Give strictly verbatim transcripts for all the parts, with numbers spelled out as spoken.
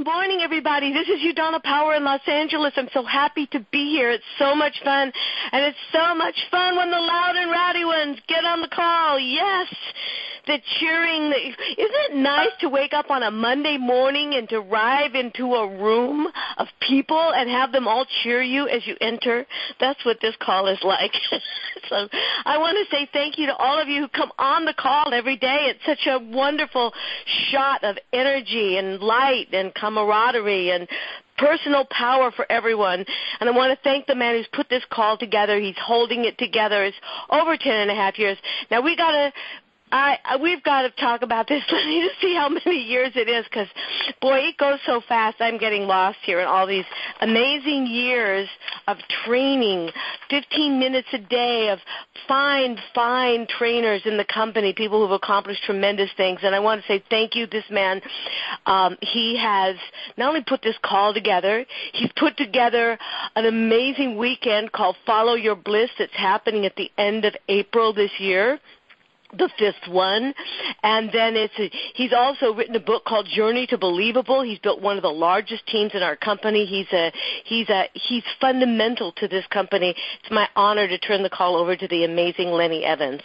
morning, everybody. This is Udonna Power in Los Angeles. I'm so happy to be here. It's so much fun, and it's so much fun when the loud and rowdy ones get on the call. Yes, the cheering. The, isn't it nice to wake up on a Monday morning and to arrive into a room of people and have them all cheer you as you enter? That's what this call is like. So I want to say thank you to all of you who come on the call every day. It's such a wonderful shot of energy and light and camaraderie and personal power for everyone. And I want to thank the man who's put this call together. He's holding it together. It's over ten and a half years. Now, we got to I, I we've got to talk about this, Lenny, to see how many years it is, because, boy, it goes so fast. I'm getting lost here in all these amazing years of training, fifteen minutes a day of fine, fine trainers in the company, people who have accomplished tremendous things. And I want to say thank you. This man, um, he has not only put this call together, he's put together an amazing weekend called Follow Your Bliss that's happening at the end of April this year, the fifth one. And then it's a, he's also written a book called Journey to Believable. He's built one of the largest teams in our company. He's a he's a he's fundamental to this company. It's my honor to turn the call over to the amazing Lenny Evans.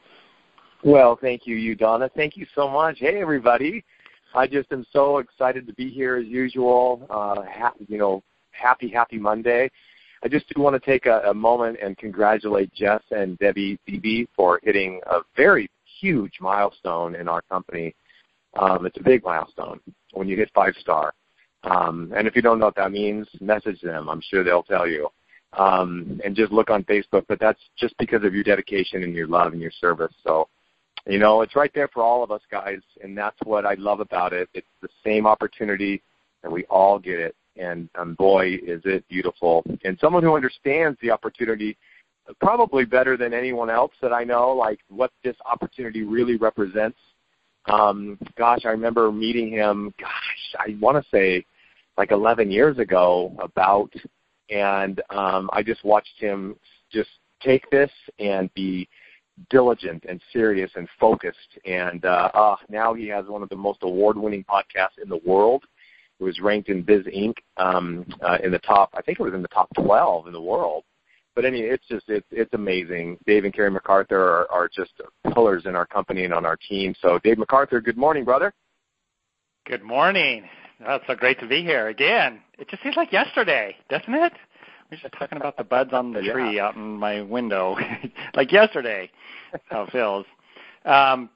Well, thank you, Udonna. Thank you so much. Hey, everybody. I just am so excited to be here as usual. Uh, happy, you know, happy, happy Monday. I just do want to take a, a moment and congratulate Jess and Debbie Beebe for hitting a very huge milestone in our company. Um, it's a big milestone when you hit five star. Um, and if you don't know what that means, message them. I'm sure they'll tell you. Um, and just look on Facebook. But that's just because of your dedication and your love and your service. So, you know, it's right there for all of us guys, and that's what I love about it. It's the same opportunity, and we all get it. And, and boy, is it beautiful. And someone who understands the opportunity probably better than anyone else that I know, like what this opportunity really represents. Um, gosh, I remember meeting him, gosh, I want to say like eleven years ago about, and um, I just watched him just take this and be diligent and serious and focused. And uh, uh, now he has one of the most award-winning podcasts in the world. It was ranked in Biz Incorporated um, uh, in the top, I think it was in the top twelve in the world. But anyway, it's just, it's, it's amazing. Dave and Carrie MacArthur are, are just pillars in our company and on our team. So Dave MacArthur, good morning, brother. Good morning. Oh, it's so great to be here again. It just seems like yesterday, doesn't it? We were just talking about the buds on the tree yeah. out in my window, like yesterday. That's how it feels. Um,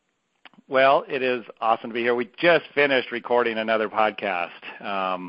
Well, it is awesome to be here. We just finished recording another podcast. Um,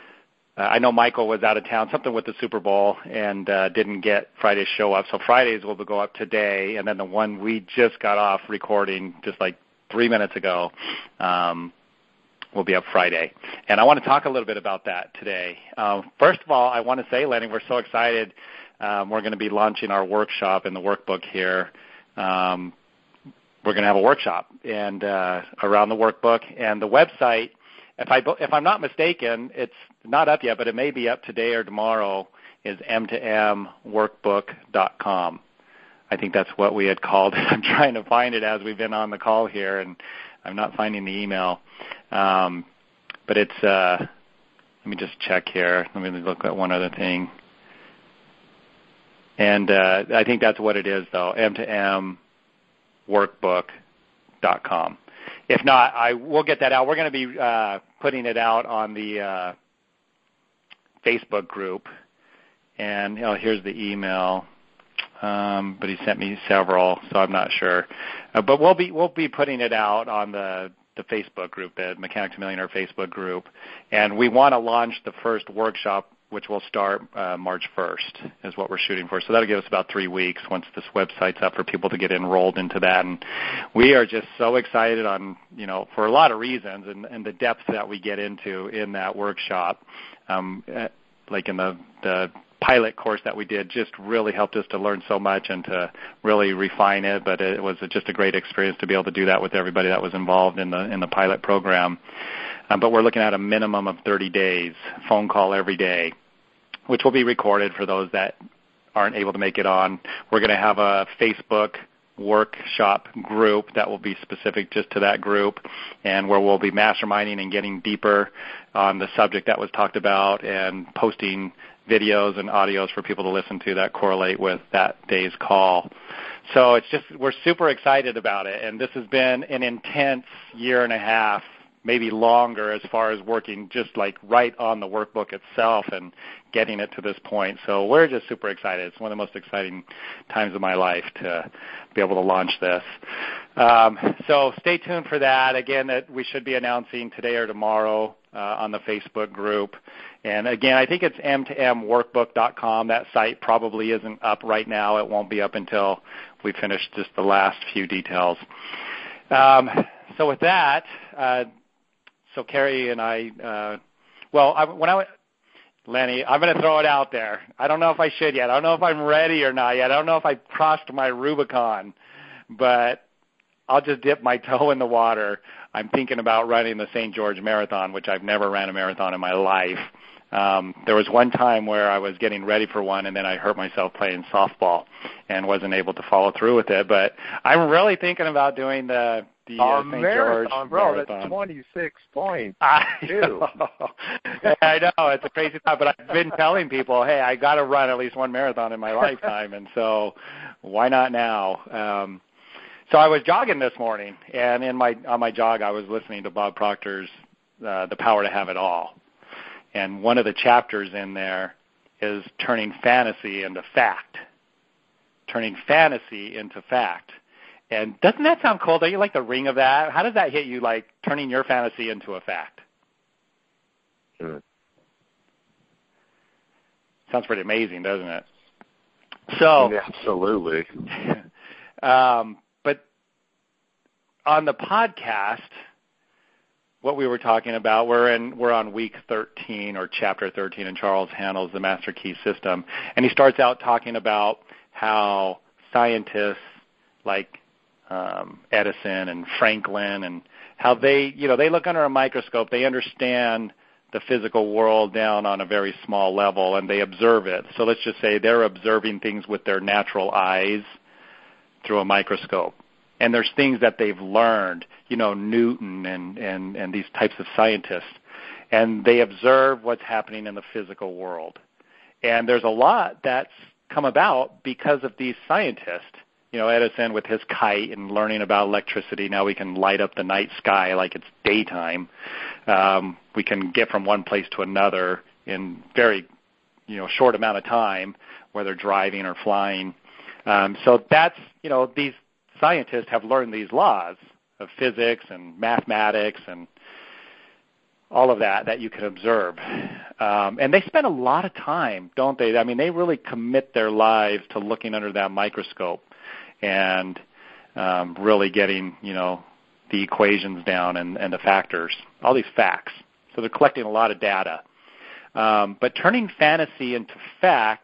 I know Michael was out of town, something with the Super Bowl, and uh, didn't get Friday's show up. So Fridays will go up today, and then the one we just got off recording just like three minutes ago um, will be up Friday. And I want to talk a little bit about that today. Uh, first of all, I want to say, Lenny, we're so excited. Um, we're going to be launching our workshop in the workbook here. Um, We're going to have a workshop and uh, around the workbook and the website. If I if I'm not mistaken, it's not up yet, but it may be up today or tomorrow. Is m to m workbook dot com. I think that's what we had called it. I'm trying to find it as we've been on the call here, and I'm not finding the email. Um, but it's. Uh, let me just check here. Let me look at one other thing. And uh, I think that's what it is, though. M to M. workbook dot com. If not, I will get that out. We're going to be uh, putting it out on the uh, Facebook group. And you know, here's the email. Um, but he sent me several, so I'm not sure. Uh, but we'll be we'll be putting it out on the the Facebook group, the Mechanics Millionaire Facebook group. And we want to launch the first workshop, which will start uh, March first, is what we're shooting for. So that'll give us about three weeks once this website's up for people to get enrolled into that. And we are just so excited on, you know, for a lot of reasons, and, and the depth that we get into in that workshop, um, like in the, the pilot course that we did, just really helped us to learn so much and to really refine it. But it was just a great experience to be able to do that with everybody that was involved in the in the pilot program. Um, but we're looking at a minimum of thirty days, phone call every day, which will be recorded for those that aren't able to make it on. We're going to have a Facebook workshop group that will be specific just to that group, and where we'll be masterminding and getting deeper on the subject that was talked about and posting videos and audios for people to listen to that correlate with that day's call. So it's just, we're super excited about it, and this has been an intense year and a half, maybe longer, as far as working just like right on the workbook itself and getting it to this point. So we're just super excited. It's one of the most exciting times of my life to be able to launch this. Um, so stay tuned for that. Again, that we should be announcing today or tomorrow uh, on the Facebook group. And again, I think it's m to m workbook dot com. That site probably isn't up right now. It won't be up until we finish just the last few details. Um, so with that, uh, So Carrie and I, uh, well, I, when I went, Lenny, I'm going to throw it out there. I don't know if I should yet. I don't know if I'm ready or not yet. I don't know if I crossed my Rubicon, but I'll just dip my toe in the water. I'm thinking about running the Saint George Marathon, which I've never ran a marathon in my life. Um, there was one time where I was getting ready for one, and then I hurt myself playing softball and wasn't able to follow through with it. But I'm really thinking about doing the the uh, Saint George bro, Marathon. That's twenty-six points. I know. I know. It's a crazy thought, but I've been telling people, hey, I got to run at least one marathon in my lifetime, and so why not now? Um, so I was jogging this morning, and in my on my jog, I was listening to Bob Proctor's uh, The Power to Have It All. And one of the chapters in there is turning fantasy into fact. Turning fantasy into fact. And doesn't that sound cool? Don't you like the ring of that? How does that hit you, like turning your fantasy into a fact? Sure. Sounds pretty amazing, doesn't it? So, yeah, absolutely. um, but on the podcast, what we were talking about, we're in we're on week thirteen or chapter thirteen, and Charles handles the Master Key System, and he starts out talking about how scientists like um, Edison and Franklin, and how they you know they look under a microscope, they understand the physical world down on a very small level, and they observe it. So let's just say they're observing things with their natural eyes through a microscope. And there's things that they've learned, you know, Newton and, and, and these types of scientists, and they observe what's happening in the physical world. And there's a lot that's come about because of these scientists. You know, Edison with his kite and learning about electricity, now we can light up the night sky like it's daytime. Um, we can get from one place to another in very, you know, short amount of time, whether driving or flying. Um, so that's, you know, these scientists have learned these laws of physics and mathematics and all of that that you can observe. Um, and they spend a lot of time, don't they? I mean, they really commit their lives to looking under that microscope and um, really getting, you know, the equations down and, and the factors, all these facts. So they're collecting a lot of data. Um, but turning fantasy into fact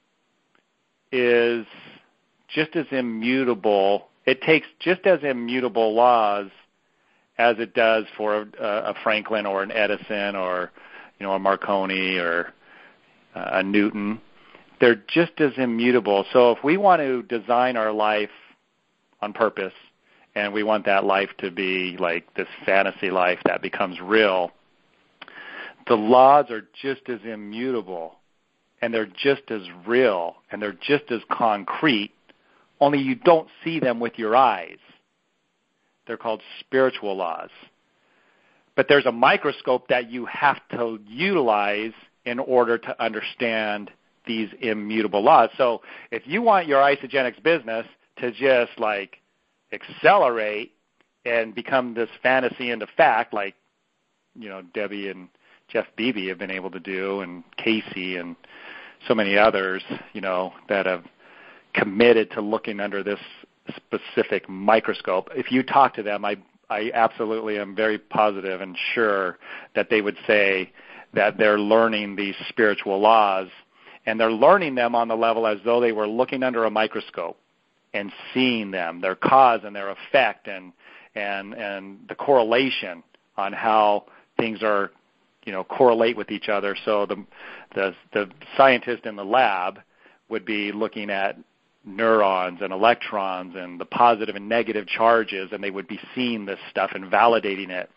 is just as immutable. It takes just as immutable laws as it does for a, a Franklin or an Edison or, you know, a Marconi or a Newton. They're just as immutable. So if we want to design our life on purpose and we want that life to be like this fantasy life that becomes real, the laws are just as immutable and they're just as real and they're just as concrete, only you don't see them with your eyes. They're called spiritual laws. But there's a microscope that you have to utilize in order to understand these immutable laws. So if you want your Isagenix business to just like accelerate and become this fantasy into fact, like, you know, Debbie and Jeff Beebe have been able to do, and Casey and so many others, you know, that have committed to looking under this specific microscope. If you talk to them, I I absolutely am very positive and sure that they would say that they're learning these spiritual laws, and they're learning them on the level as though they were looking under a microscope and seeing them, their cause and their effect, and and and the correlation on how things are, you know, correlate with each other. So the the the scientist in the lab would be looking at neurons and electrons and the positive and negative charges, and they would be seeing this stuff and validating it.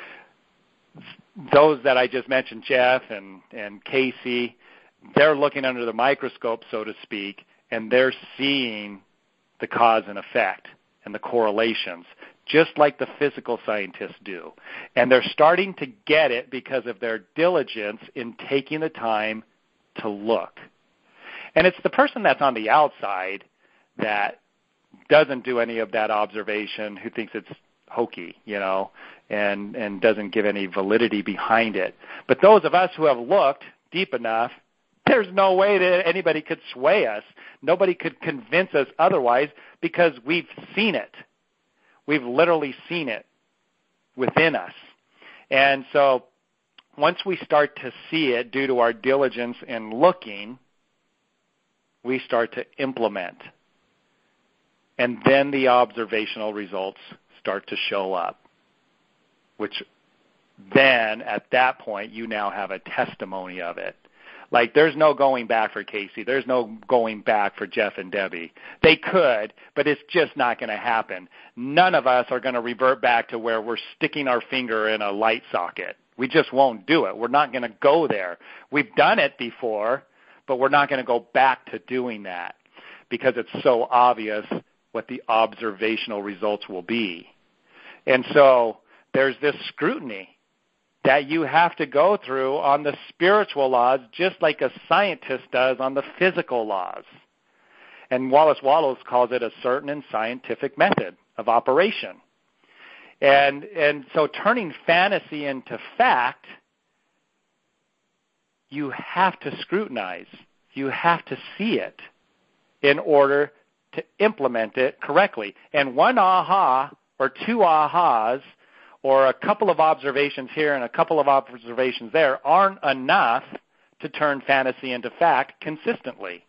Those that I just mentioned, Jeff and, and Casey, they're looking under the microscope, so to speak, and they're seeing the cause and effect and the correlations, just like the physical scientists do. And they're starting to get it because of their diligence in taking the time to look. And it's the person that's on the outside that doesn't do any of that observation, who thinks it's hokey, you know, and, and doesn't give any validity behind it. But those of us who have looked deep enough, there's no way that anybody could sway us. Nobody could convince us otherwise, because we've seen it. We've literally seen it within us. And so once we start to see it due to our diligence in looking, we start to implement. And then the observational results start to show up, which then at that point you now have a testimony of it. Like, there's no going back for Casey. There's no going back for Jeff and Debbie. They could, but it's just not going to happen. None of us are going to revert back to where we're sticking our finger in a light socket. We just won't do it. We're not going to go there. We've done it before, but we're not going to go back to doing that because it's so obvious what the observational results will be. And so there's this scrutiny that you have to go through on the spiritual laws, just like a scientist does on the physical laws. And Wallace Wattles calls it a certain and scientific method of operation. And and so turning fantasy into fact, you have to scrutinize. You have to see it in order to implement it correctly. And one aha or two ahas or a couple of observations here and a couple of observations there aren't enough to turn fantasy into fact consistently.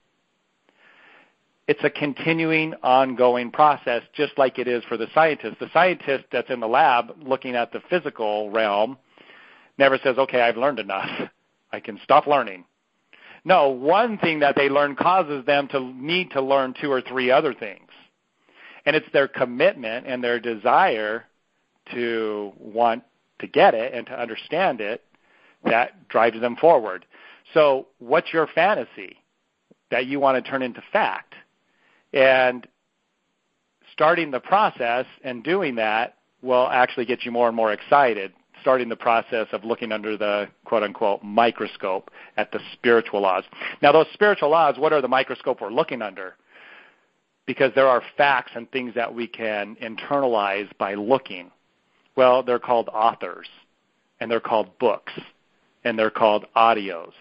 It's a continuing, ongoing process, just like it is for the scientist. The scientist that's in the lab looking at the physical realm never says, okay, I've learned enough. I can stop learning. No, one thing that they learn causes them to need to learn two or three other things. And it's their commitment and their desire to want to get it and to understand it that drives them forward. So what's your fantasy that you want to turn into fact? And starting the process and doing that will actually get you more and more excited, starting the process of looking under the quote-unquote microscope at the spiritual laws. Now, those spiritual laws, what are the microscope we're looking under? Because there are facts and things that we can internalize by looking. Well, they're called authors, and they're called books, and they're called audios.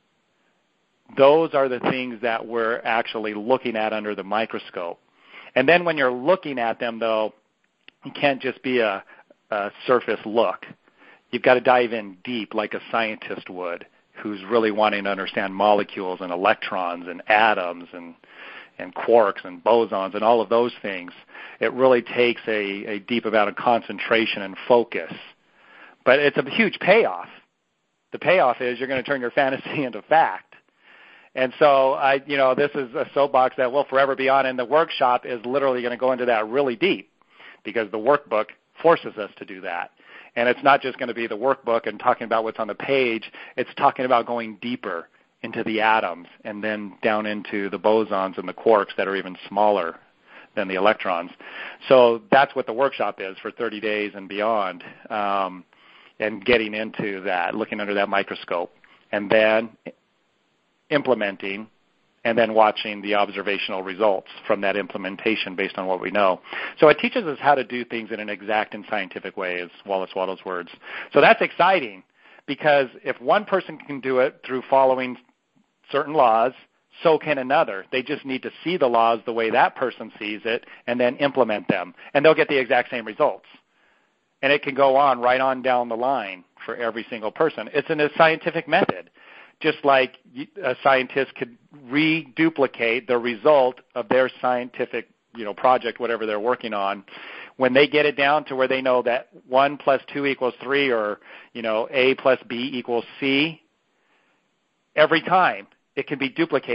Those are the things that we're actually looking at under the microscope. And then when you're looking at them, though, it can't just be a, a surface look. You've got to dive in deep like a scientist would, who's really wanting to understand molecules and electrons and atoms and and quarks and bosons and all of those things. It really takes a, a deep amount of concentration and focus. But it's a huge payoff. The payoff is you're going to turn your fantasy into fact. And so, I, you know, this is a soapbox that will forever be on, and the workshop is literally going to go into that really deep because the workbook forces us to do that. And it's not just going to be the workbook and talking about what's on the page. It's talking about going deeper into the atoms and then down into the bosons and the quarks that are even smaller than the electrons. So that's what the workshop is for thirty days and beyond, um, and getting into that, looking under that microscope, and then implementing, and then watching the observational results from that implementation based on what we know. So it teaches us how to do things in an exact and scientific way, is Wallace Wattles' words. So that's exciting, because if one person can do it through following certain laws, so can another. They just need to see the laws the way that person sees it and then implement them, and they'll get the exact same results. And it can go on right on down the line for every single person. It's in a scientific method, just like a scientist could reduplicate the result of their scientific, you know, project, whatever they're working on. When they get it down to where they know that one plus two equals three, or, you know, A plus B equals C, every time it can be duplicated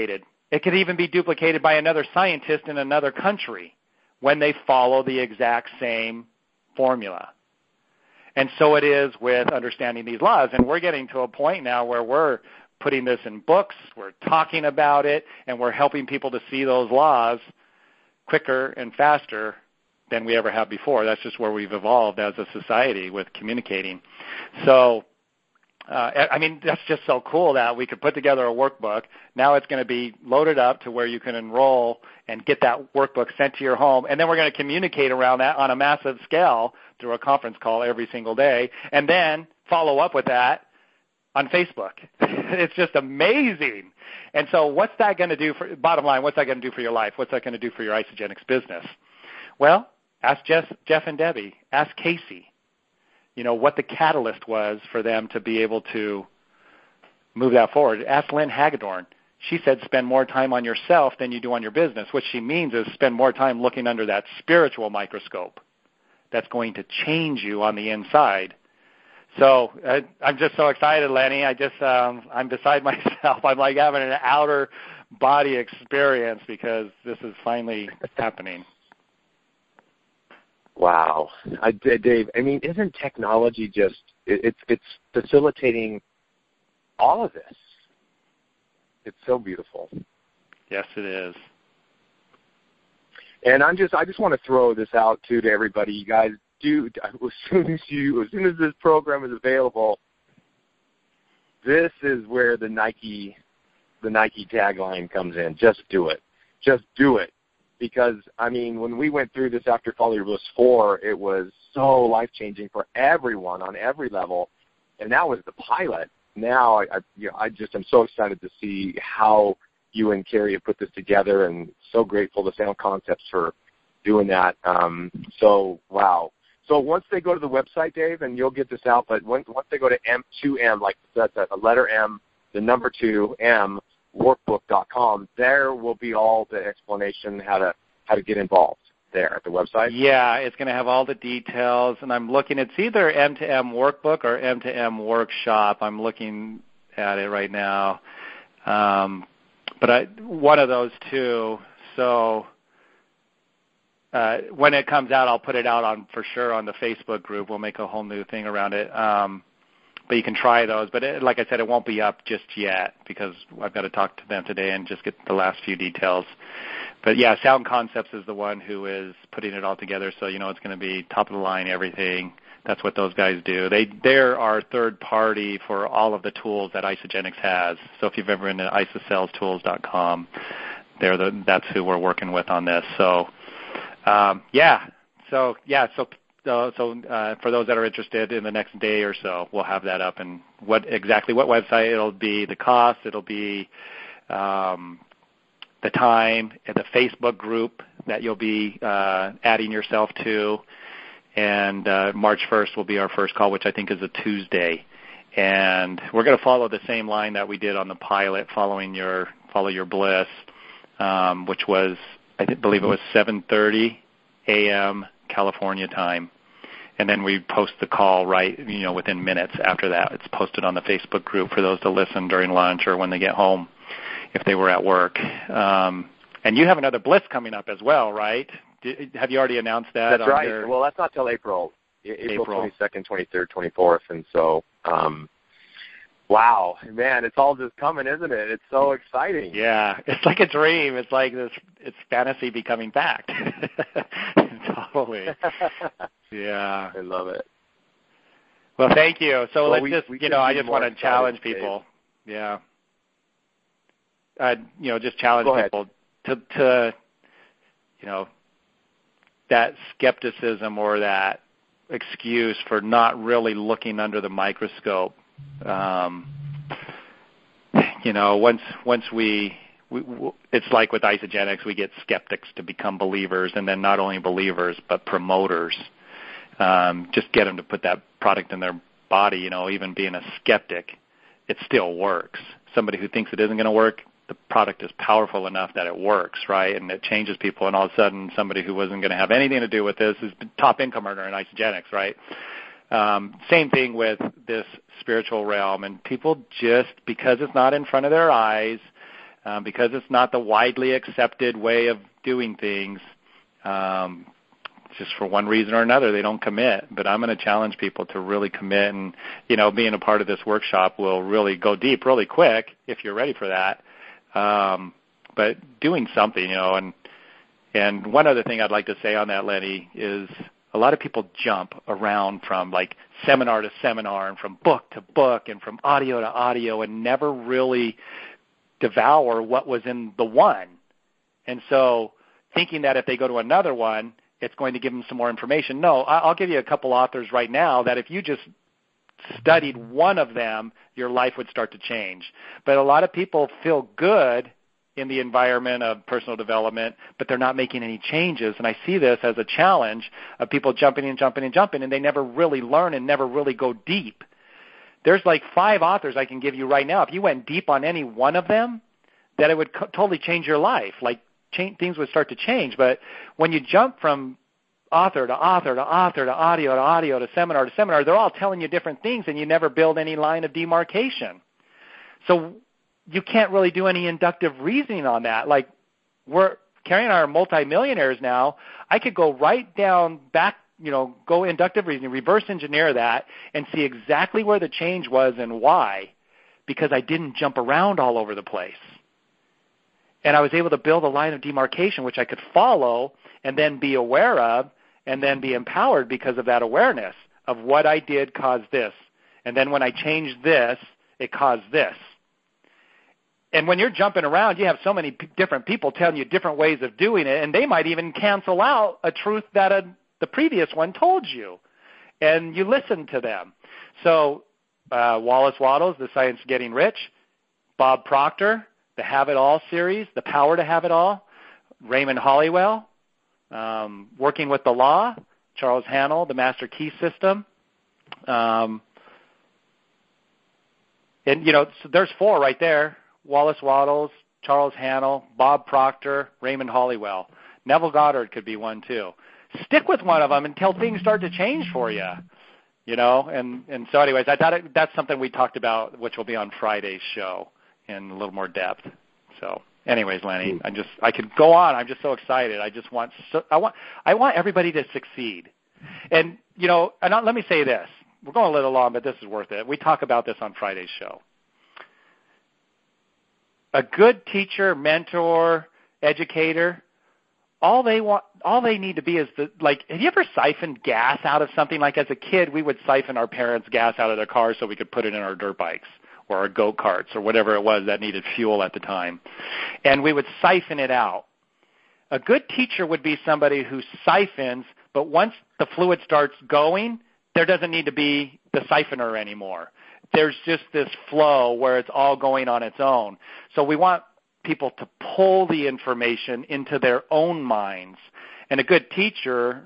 It could even be duplicated by another scientist in another country when they follow the exact same formula. And so it is with understanding these laws. And we're getting to a point now where we're putting this in books, we're talking about it, and we're helping people to see those laws quicker and faster than we ever have before. That's just where we've evolved as a society with communicating. So, uh, I mean, that's just so cool that we could put together a workbook. Now it's going to be loaded up to where you can enroll and get that workbook sent to your home. And then we're going to communicate around that on a massive scale through a conference call every single day, and then follow up with that on Facebook. It's just amazing. And so what's that going to do for, bottom line, what's that going to do for your life? What's that going to do for your Isagenix business? Well, ask Jeff, Jeff and Debbie. Ask Casey, you know, what the catalyst was for them to be able to move that forward. Ask Lynn Hagedorn. She said spend more time on yourself than you do on your business. What she means is spend more time looking under that spiritual microscope that's going to change you on the inside. So uh, I'm just so excited, Lenny. I just, um, I'm beside myself. I'm like having an outer body experience because this is finally happening. Wow. I, Dave, I mean, isn't technology just, it, it's it's facilitating all of this? It's so beautiful. Yes, it is. And I'm just, I just want to throw this out too to everybody. You guys do, as soon as you, as soon as this program is available, this is where the Nike, the Nike tagline comes in. Just do it. Just do it. Because, I mean, when we went through this after Follow Your Bliss four, it was so life-changing for everyone on every level, and that was the pilot. Now, I, I, you know, I just am so excited to see how you and Carrie have put this together, and so grateful to Sound Concepts for doing that. Um, so, wow. So once they go to the website, Dave, and you'll get this out, but once, once they go to M two M, like that's a letter M, the number two, M, workbook dot com, there will be all the explanation how to how to get involved there at the website. Yeah, it's going to have all the details, and I'm looking, it's either M to M Workbook or M to M Workshop. I'm looking at it right now. Um, but I, one of those two. So uh, when it comes out, I'll put it out on for sure on the Facebook group. We'll make a whole new thing around it. Um, But you can try those. But it, like I said, it won't be up just yet because I've got to talk to them today and just get the last few details. But, yeah, Sound Concepts is the one who is putting it all together. So, you know, it's going to be top of the line, everything. That's what those guys do. They, they're our third party for all of the tools that Isagenix has. So if you've ever been to isocels tools dot com, they're the, that's who we're working with on this. So, um, yeah. So, yeah, so So, so uh, for those that are interested, in the next day or so, we'll have that up. And what exactly what website it'll be, the cost, it'll be um, the time, and the Facebook group that you'll be uh, adding yourself to. And uh, March first will be our first call, which I think is a Tuesday. And we're going to follow the same line that we did on the pilot, following your follow your bliss, um, which was I believe it was seven thirty a.m. California time. And then we post the call right, you know, within minutes after that. It's posted on the Facebook group for those to listen during lunch or when they get home if they were at work. Um, and you have another Bliss coming up as well, right? Did, have you already announced that? That's on right. Your... Well, that's not till April. April, April. twenty-second, twenty-third, twenty-fourth. And so, um, wow, man, it's all just coming, isn't it? It's so exciting. Yeah, it's like a dream. It's like this. It's fantasy becoming fact. Totally. Yeah. I love it. Well, thank you. So well, let's we, just, we you know, I just want to excited, challenge Dave. people. Yeah. Uh, you know, just challenge Go people to, to, you know, that skepticism or that excuse for not really looking under the microscope. Um, you know, once once we, we, it's like with Isagenix, we get skeptics to become believers, and then not only believers but promoters. Um, just get them to put that product in their body. You know, even being a skeptic, it still works. Somebody who thinks it isn't going to work, the product is powerful enough that it works, right? And it changes people, and all of a sudden somebody who wasn't going to have anything to do with this is top income earner in Isagenix, right? Um, same thing with this spiritual realm, and people just, because it's not in front of their eyes, um, because it's not the widely accepted way of doing things. Um, just for one reason or another, they don't commit. But I'm going to challenge people to really commit, and, you know, being a part of this workshop will really go deep really quick if you're ready for that. Um, but doing something, you know, and and one other thing I'd like to say on that, Lenny, is a lot of people jump around from like seminar to seminar and from book to book and from audio to audio and never really devour what was in the one. And so thinking that if they go to another one, it's going to give them some more information. No, I'll give you a couple authors right now that if you just studied one of them, your life would start to change. But a lot of people feel good in the environment of personal development, but they're not making any changes. And I see this as a challenge of people jumping and jumping and jumping, and they never really learn and never really go deep. There's like five authors I can give you right now. If you went deep on any one of them, that it would co- totally change your life. Like change, things would start to change. But when you jump from author to author to author to audio to audio to seminar to seminar, they're all telling you different things, and you never build any line of demarcation. So you can't really do any inductive reasoning on that. Like we're carrying our multimillionaires now. I could go right down back, you know, go inductive reasoning, reverse engineer that, and see exactly where the change was and why, because I didn't jump around all over the place. And I was able to build a line of demarcation which I could follow and then be aware of and then be empowered because of that awareness of what I did caused this. And then when I changed this, it caused this. And when you're jumping around, you have so many p- different people telling you different ways of doing it, and they might even cancel out a truth that a, the previous one told you, and you listen to them. So uh, Wallace Wattles, The Science of Getting Rich, Bob Proctor, the Have It All series, The Power to Have It All, Raymond Holliwell, um, Working with the Law, Charles Haanel, The Master Key System. Um, and, you know, so there's four right there. Wallace Wattles, Charles Haanel, Bob Proctor, Raymond Holliwell. Neville Goddard could be one too. Stick with one of them until things start to change for you, you know. And, and so anyways, I thought it, that's something we talked about, which will be on Friday's show in a little more depth. So anyways, Lenny, I just I could go on. I'm just so excited. I just want so, I want I want everybody to succeed. And, you know, and let me say this. We're going a little long, but this is worth it. We talk about this on Friday's show. A good teacher, mentor, educator, all they want, all they need to be is the, like, have you ever siphoned gas out of something? Like as a kid, we would siphon our parents' gas out of their cars so we could put it in our dirt bikes or our go-karts or whatever it was that needed fuel at the time. And we would siphon it out. A good teacher would be somebody who siphons, but once the fluid starts going, there doesn't need to be the siphoner anymore. There's just this flow where it's all going on its own. So we want people to pull the information into their own minds. And a good teacher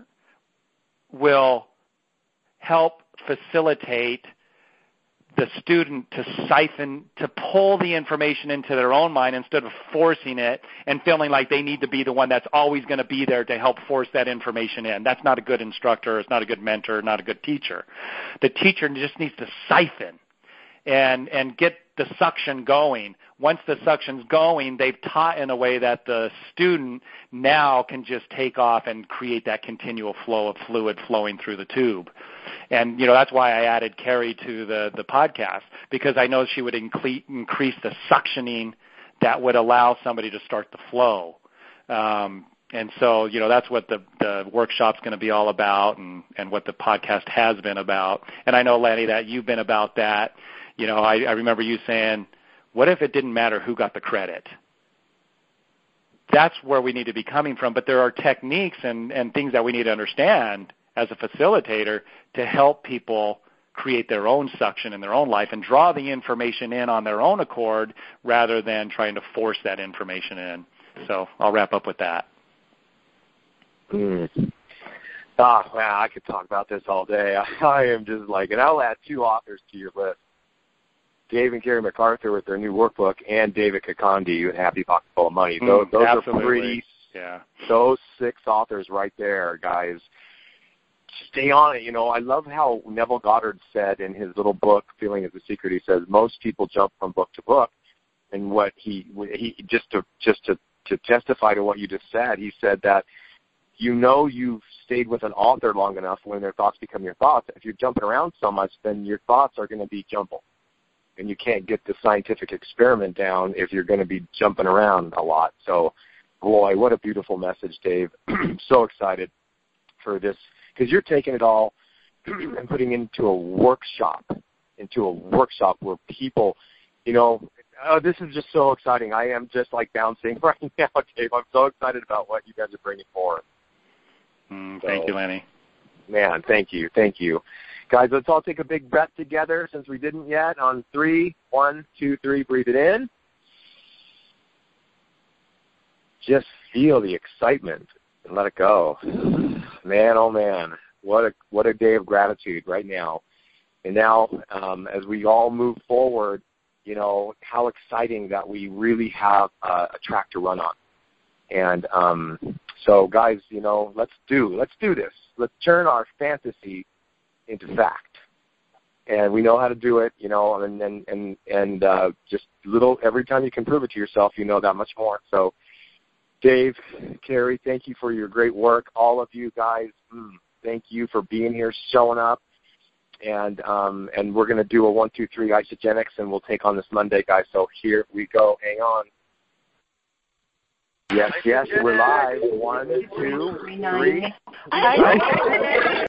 will help facilitate the student to siphon, to pull the information into their own mind instead of forcing it and feeling like they need to be the one that's always going to be there to help force that information in. That's not a good instructor. It's not a good mentor, not a good teacher. The teacher just needs to siphon and and get the suction going. Once the suction's going, they've taught in a way that the student now can just take off and create that continual flow of fluid flowing through the tube. And, you know, that's why I added Carrie to the, the podcast, because I know she would incre- increase the suctioning that would allow somebody to start the flow. Um, and so, you know, that's what the, the workshop's going to be all about and, and what the podcast has been about. And I know, Lenny, that you've been about that. You know, I, I remember you saying, what if it didn't matter who got the credit? That's where we need to be coming from. But there are techniques and, and things that we need to understand as a facilitator to help people create their own suction in their own life and draw the information in on their own accord rather than trying to force that information in. So I'll wrap up with that. Mm. Ah, wow, I could talk about this all day. I, I am just like, and I'll add two authors to your list. Dave and Carrie MacArthur with their new workbook, and David Kakandi with Happy Pocket Full of Money. Those, mm, those are pretty, yeah. Those six authors right there, guys. Stay on it. You know, I love how Neville Goddard said in his little book, Feeling is the Secret, he says, most people jump from book to book, and what he he just to just to, to testify to what you just said. He said that you know you've stayed with an author long enough when their thoughts become your thoughts. If you're jumping around so much, then your thoughts are going to be jumbled, and you can't get the scientific experiment down if you're going to be jumping around a lot. So, boy, what a beautiful message, Dave. So excited for this, because you're taking it all and putting it into a workshop, into a workshop where people, you know, oh, this is just so exciting. I am just like bouncing right now, Dave. I'm so excited about what you guys are bringing forward. Mm, thank so, you, Lenny. Man, thank you, thank you. Guys, let's all take a big breath together since we didn't yet. On three, one, two, three, breathe it in. Just feel the excitement and let it go. Man, oh man, what a what a day of gratitude right now. And now, um, as we all move forward, you know, how exciting that we really have uh, a track to run on. And um, so, guys, you know, let's do let's do this. Let's turn our fantasy into fact. And we know how to do it, you know, and and and, and uh, just little every time you can prove it to yourself, you know that much more. So, Dave, Carrie, thank you for your great work. All of you guys, mm, thank you for being here, showing up. And um, and we're going to do a one, two, three Isagenix, and we'll take on this Monday, guys. So here we go. Hang on. Yes, yes, we're live. One, two, three.